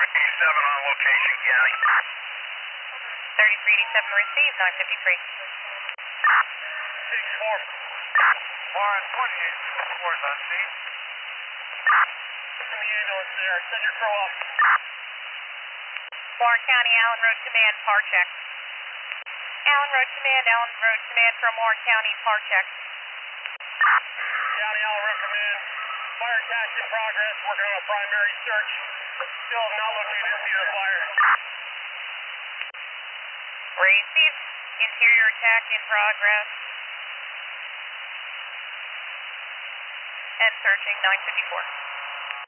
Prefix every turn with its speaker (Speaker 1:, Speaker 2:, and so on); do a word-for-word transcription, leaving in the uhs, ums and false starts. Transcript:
Speaker 1: eighty-seven on location, County.
Speaker 2: thirty-three eighty-seven received, nine fifty-three.
Speaker 1: six four. Bar on twenty-eight, six four is on scene. From the ambulance there, send your crew up.
Speaker 2: Warren County, Allen Road Command, par check. Allen Road Command, Allen Road Command from Warren County, par check.
Speaker 1: County, Allen Road Command. Fire catch in progress, working on a primary search. Still have not located the scene of the fire.
Speaker 2: Received. Interior attack in progress. And searching nine fifty-four.